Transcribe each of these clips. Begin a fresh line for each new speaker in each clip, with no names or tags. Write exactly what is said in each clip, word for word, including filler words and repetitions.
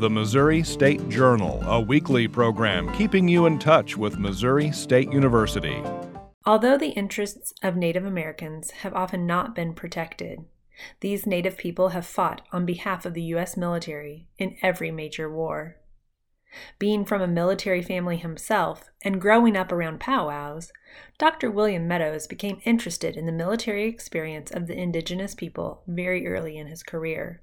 the Missouri State Journal, a weekly program keeping you in touch with Missouri State University.
Although the interests of Native Americans have often not been protected, these Native people have fought on behalf of the U S military in every major war. Being from a military family himself and growing up around powwows, Doctor William Meadows became interested in the military experience of the indigenous people very early in his career.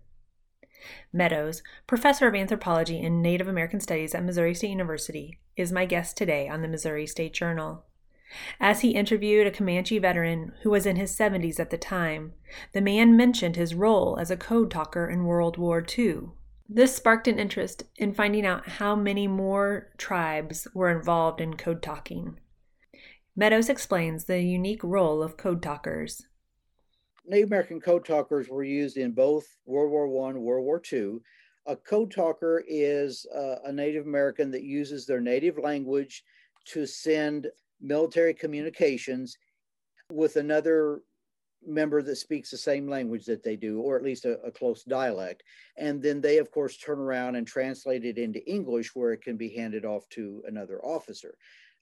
Meadows, professor of anthropology and Native American studies at Missouri State University, is my guest today on the Missouri State Journal. As he interviewed a Comanche veteran who was in his seventies at the time, the man mentioned his role as a code talker in World War Two. This sparked an interest in finding out how many more tribes were involved in code talking. Meadows explains the unique role of code talkers.
Native American code talkers were used in both World War One and World War Two. A code talker is uh, a Native American that uses their native language to send military communications with another member that speaks the same language that they do, or at least a, a close dialect. And then they, of course, turn around and translate it into English where it can be handed off to another officer.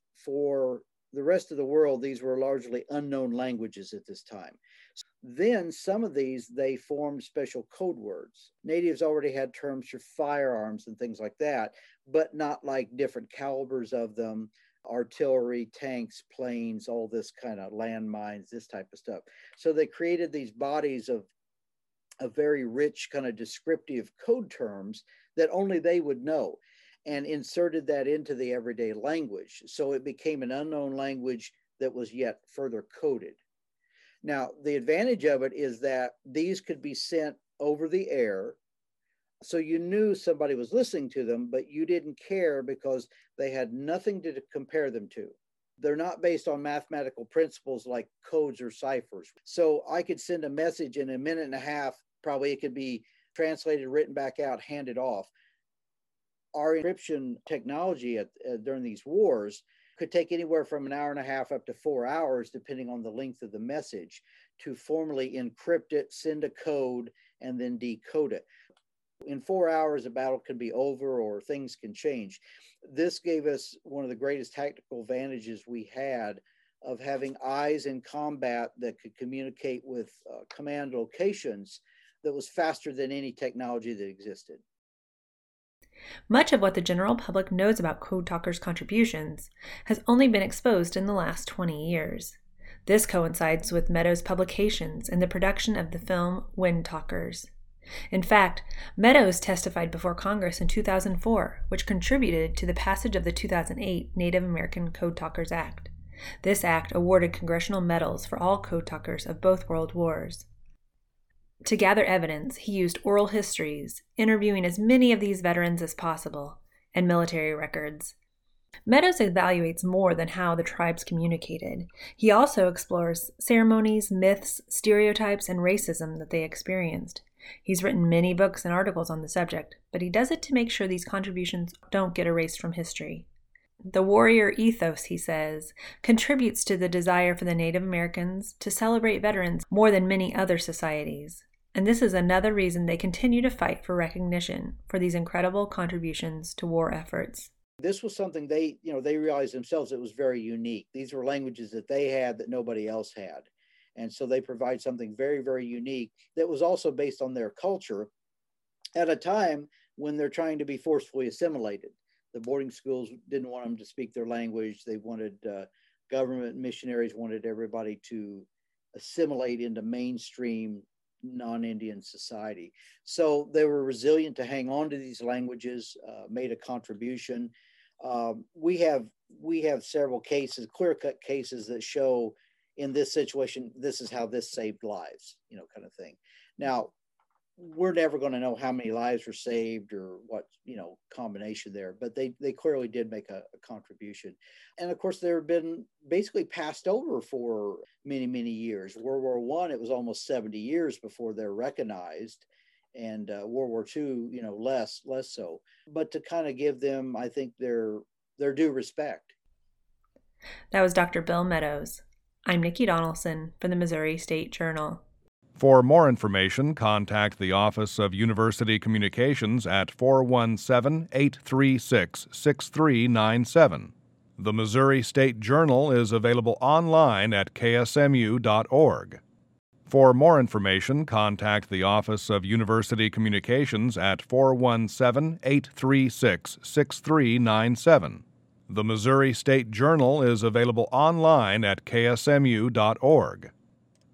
For the rest of the world, these were largely unknown languages at this time. Then some of these, they formed special code words. Natives already had terms for firearms and things like that, but not like different calibers of them, artillery, tanks, planes, all this kind of landmines, this type of stuff. So they created these bodies of, of very rich kind of descriptive code terms that only they would know, and inserted that into the everyday language. So it became an unknown language that was yet further coded. Now, the advantage of it is that these could be sent over the air. So you knew somebody was listening to them, but you didn't care because they had nothing to compare them to. They're not based on mathematical principles like codes or ciphers. So I could send a message in a minute and a half, probably it could be translated, written back out, handed off. Our encryption technology at, uh, during these wars could take anywhere from an hour and a half up to four hours, depending on the length of the message, to formally encrypt it, send a code, and then decode it. In four hours, a battle can be over or things can change. This gave us one of the greatest tactical advantages we had of having eyes in combat that could communicate with uh, command locations that was faster than any technology that existed.
Much of what the general public knows about code talkers' contributions has only been exposed in the last twenty years. This coincides with Meadows' publications and the production of the film Wind Talkers. In fact, Meadows testified before Congress in two thousand four, which contributed to the passage of the two thousand eight Native American Code Talkers Act. This act awarded congressional medals for all code talkers of both world wars. To gather evidence, he used oral histories, interviewing as many of these veterans as possible, and military records. Meadows evaluates more than how the tribes communicated. He also explores ceremonies, myths, stereotypes, and racism that they experienced. He's written many books and articles on the subject, but he does it to make sure these contributions don't get erased from history. The warrior ethos, he says, contributes to the desire for the Native Americans to celebrate veterans more than many other societies. And this is another reason they continue to fight for recognition for these incredible contributions to war efforts.
This was something they, you know, they realized themselves it was very unique. These were languages that they had that nobody else had. And so they provide something very, very unique that was also based on their culture at a time when they're trying to be forcefully assimilated. The boarding schools didn't want them to speak their language. They wanted, uh, government missionaries wanted everybody to assimilate into mainstream non-Indian society. So they were resilient to hang on to these languages, uh, made a contribution. Um, we have we have several cases, clear-cut cases that show in this situation, this is how this saved lives, you know, kind of thing. Now, we're never going to know how many lives were saved or what, you know, combination there, but they they clearly did make a, a contribution. And of course, they've been basically passed over for many, many years. World War One, it was almost seventy years before they're recognized. And uh, World War Two, you know, less, less so. But to kind of give them, I think, their their due respect.
That was Doctor Bill Meadows. I'm Nikki Donaldson for the Missouri State Journal.
For more information, contact the Office of University Communications at four one seven, eight three six, six three nine seven. The Missouri State Journal is available online at k s m u dot org. For more information, contact the Office of University Communications at four one seven, eight three six, six three nine seven. The Missouri State Journal is available online at k s m u dot org.